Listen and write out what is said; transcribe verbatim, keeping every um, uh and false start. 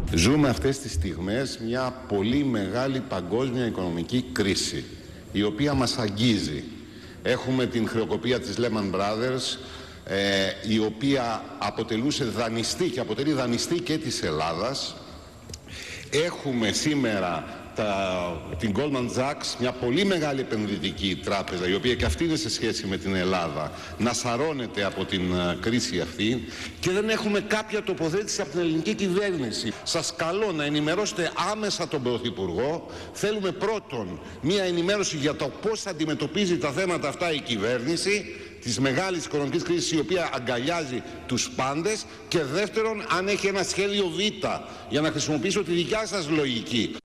Ζούμε αυτές τις στιγμές μια πολύ μεγάλη παγκόσμια οικονομική κρίση, η οποία μας αγγίζει. Έχουμε την χρεοκοπία της Lehman Brothers, ε, η οποία αποτελούσε δανειστή και αποτελεί δανειστή και της Ελλάδας. Έχουμε σήμερα τα, την Goldman Sachs, μια πολύ μεγάλη επενδυτική τράπεζα, η οποία και αυτή είναι σε σχέση με την Ελλάδα, να σαρώνεται από την uh, κρίση αυτή, και δεν έχουμε κάποια τοποθέτηση από την ελληνική κυβέρνηση. Σας καλώ να ενημερώσετε άμεσα τον Πρωθυπουργό. Θέλουμε πρώτον μια ενημέρωση για το πώς αντιμετωπίζει τα θέματα αυτά η κυβέρνηση της μεγάλης οικονομικής κρίσης, η οποία αγκαλιάζει τους πάντες, και δεύτερον αν έχει ένα σχέδιο Β για να χρησιμοποιήσω τη δικιά σας λογική.